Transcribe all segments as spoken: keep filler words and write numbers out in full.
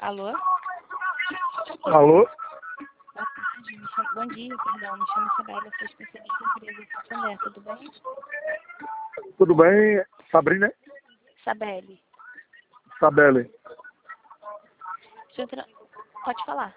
Alô? Alô? Boa tarde, me chamo... Bom dia, perdão. Me chamo Isabela, sou especialista em empresa de Santander, tudo bem? Tudo bem, Sabrina? Sabele. Sabele. Deixa eu tra... Pode falar.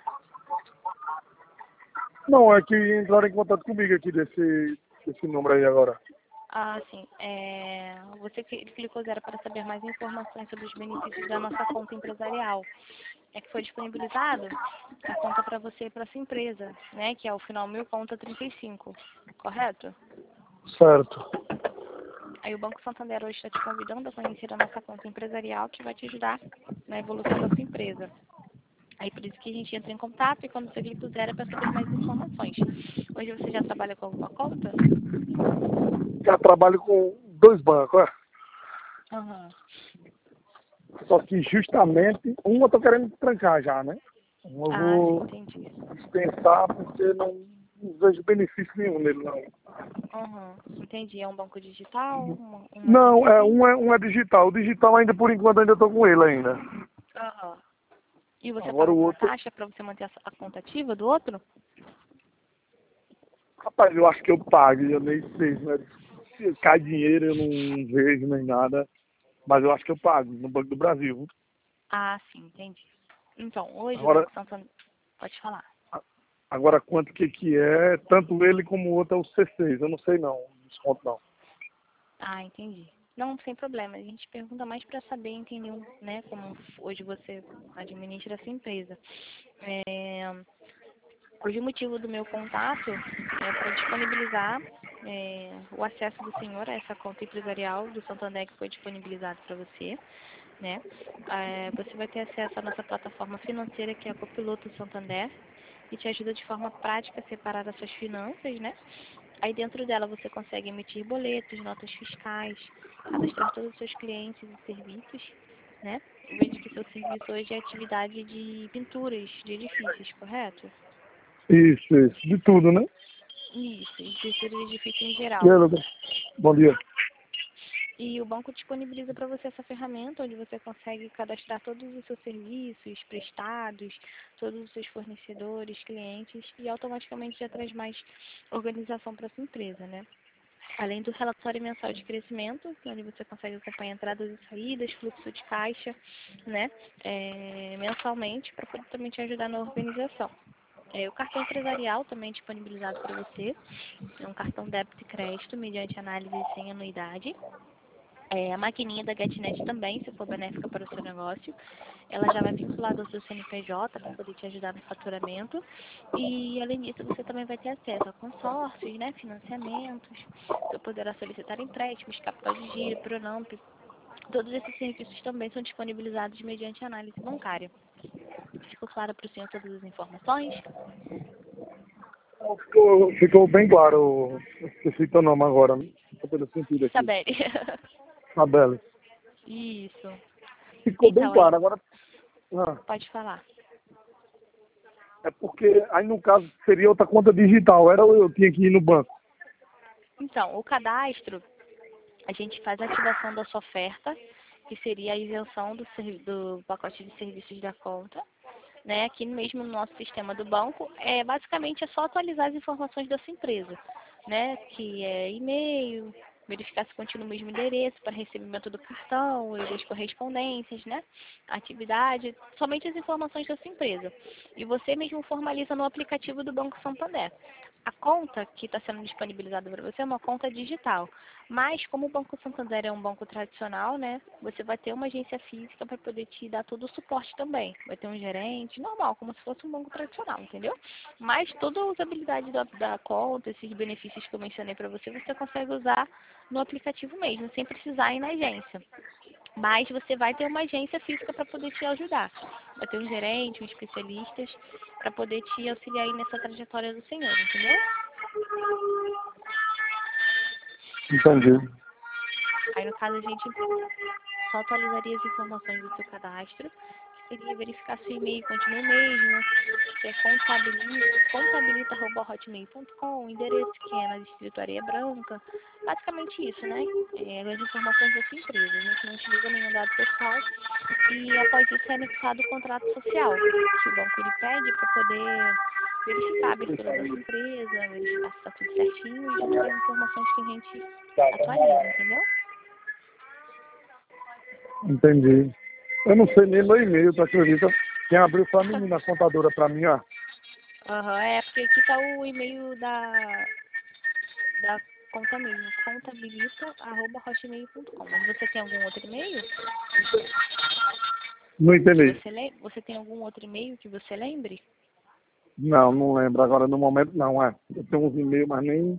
Não, é que entraram em contato comigo aqui desse, desse número aí agora. Ah, sim. É... Você que- clicou zero para saber mais informações sobre os benefícios da nossa conta empresarial. É que foi disponibilizado a conta para você e para sua empresa, né? Que é o final mil conta trinta e cinco, correto? Certo. Aí o Banco Santander hoje está te convidando a conhecer a nossa conta empresarial que vai te ajudar na evolução da sua empresa. Aí por isso que a gente entra em contato e quando você clica o zero é para saber mais informações. Hoje você já trabalha com alguma conta? Já trabalho com dois bancos, é? Aham. Só que justamente um eu tô querendo trancar já, né? Um eu Ah, sim, vou entendi. dispensar porque não, não vejo benefício nenhum nele, não. Aham, entendi. É um banco digital? Uma, uma Não, agência é, um, física? é, um é digital. O digital ainda por enquanto ainda tô com ele ainda. Aham. E você Agora paga o alguma outro, taxa para você manter a, a conta ativa do outro? rapaz, eu acho que eu pago, eu nem sei, né? Se cai dinheiro eu não vejo nem nada, mas eu acho que eu pago no Banco do Brasil. Ah, sim, entendi. Então, hoje o Agora, Banco Santander... Pode falar. agora quanto que que é, tanto ele como o outro é o C seis, eu não sei não, desconto não. Ah, entendi. Não, sem problema. A gente pergunta mais para saber, entender, né, como hoje você administra essa empresa. É, hoje o motivo do meu contato é para disponibilizar é, o acesso do senhor a essa conta empresarial do Santander que foi disponibilizado para você, né? É, você vai ter acesso à nossa plataforma financeira que é a Copiloto Santander e te ajuda de forma prática a separar as suas finanças, né? Aí dentro dela você consegue emitir boletos, notas fiscais, cadastrar todos os seus clientes e serviços, né? Eu vejo que seu serviço hoje é atividade de pinturas de edifícios, correto? Isso, isso, de tudo, né? Isso, e pintura de edifício em E geral. aí, Lucas? Bom dia. E o banco disponibiliza para você essa ferramenta onde você consegue cadastrar todos os seus serviços prestados, todos os seus fornecedores, clientes e automaticamente já traz mais organização para sua empresa, né? Além do relatório mensal de crescimento, onde você consegue acompanhar entradas e saídas, fluxo de caixa, né, é, mensalmente, para poder também te ajudar na organização. É, o cartão empresarial também é disponibilizado para você, é um cartão débito e crédito, mediante análise sem anuidade. É, a maquininha da GetNet também, se for benéfica para o seu negócio, ela já vai vinculada ao seu C N P J para poder te ajudar no faturamento. E, além disso, você também vai ter acesso a consórcios, né, financiamentos, você poderá solicitar empréstimos, capital de giro, Pronamp. Todos esses serviços também são disponibilizados mediante análise bancária. Ficou claro para o senhor todas as informações? Ficou, ficou bem claro, eu esqueci teu nome agora, não tô pelo sentido aqui. Sabere. Isabelle. Isso. Ficou bem Então, aí, claro, agora, ah, pode falar. é porque aí no caso seria outra conta digital, era ou eu tinha que ir no banco? Então, o cadastro, a gente faz a ativação da sua oferta, que seria a isenção do, servi- do pacote de serviços da conta, né? Aqui mesmo no nosso sistema do banco, é basicamente é só atualizar as informações da sua empresa, né? Que é e-mail, verificar se continua o mesmo endereço para recebimento do cartão e das correspondências, né? Atividade, somente as informações da sua empresa. E você mesmo formaliza no aplicativo do Banco Santander. A conta que está sendo disponibilizada para você é uma conta digital. Mas, como o Banco Santander é um banco tradicional, né? Você vai ter uma agência física para poder te dar todo o suporte também. Vai ter um gerente, normal, como se fosse um banco tradicional, entendeu? Mas toda a usabilidade da, da conta, esses benefícios que eu mencionei para você, você consegue usar no aplicativo mesmo, sem precisar ir na agência. Mas você vai ter uma agência física para poder te ajudar. Vai ter um gerente, um especialistas, para poder te auxiliar aí nessa trajetória do senhor, entendeu? Entendi. Aí, no caso, a gente só atualizaria as informações do seu cadastro, que seria verificar se o e-mail continua o mesmo, que é contabilita, contabilita arroba hotmail ponto com, o endereço que é na Distrito Areia Branca. Basicamente isso, né? É, as informações da sua empresa. A gente não utiliza nenhum dado pessoal e após isso é anexado o contrato social, que o banco ele pede para poder verificar a abertura da sua empresa, verificar se está tudo certinho e junto com as informações que a gente atualiza, entendeu? Entendi. Eu não sei nem meu e-mail, tu acredita? Quem abriu foi a menina, a contadora pra mim, ó. Aham, é porque aqui tá o e-mail da, da conta mesmo, contabilita arroba hotmail ponto com. Mas você tem algum outro e-mail? Não entendi. Você, le... você tem algum outro e-mail que você lembre? Não, não lembro. Agora no momento não, é. Eu tenho uns e-mails, mas nem.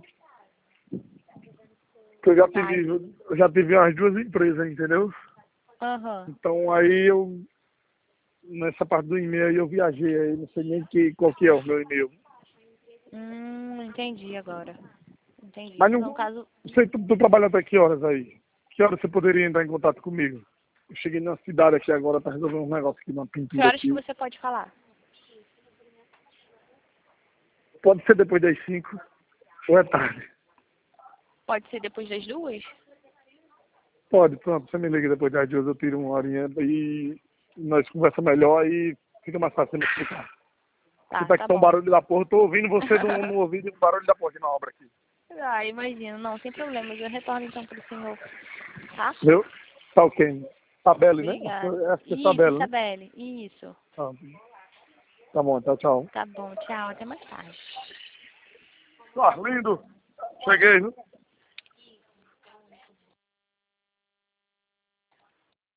Porque eu já tive, eu já tive as duas empresas, entendeu? Aham. Então aí eu. Nessa parte do e-mail aí eu viajei aí, não sei nem que, qual que é o meu e-mail. Hum, entendi agora. Entendi. Mas não, No caso, não sei, tu, tu trabalha até que horas aí? Que horas você poderia entrar em contato comigo? Eu cheguei na cidade aqui agora para resolver um negócio aqui, uma que pintura horas que aqui. você pode falar? Pode ser depois das cinco ou é tarde? Pode ser depois das duas? Pode, pronto, você me liga depois das duas, eu tiro uma horinha e nós conversamos melhor e fica mais fácil de me explicar. Tá, Você tá tá aqui com um bom. barulho da porra, eu tô ouvindo você no, no ouvido e um barulho da porra aqui na obra aqui. Ah, imagino. Não, sem problemas. Eu retorno então pro senhor, tá? Viu? Tá ok. Sabelle, né? Obrigada. Acho que é Isso, Sabelle, né? Isabelle. Isso. Ah, tá bom, tchau, tchau. Tá bom, tchau. Até mais tarde. Ah, lindo! Cheguei, viu?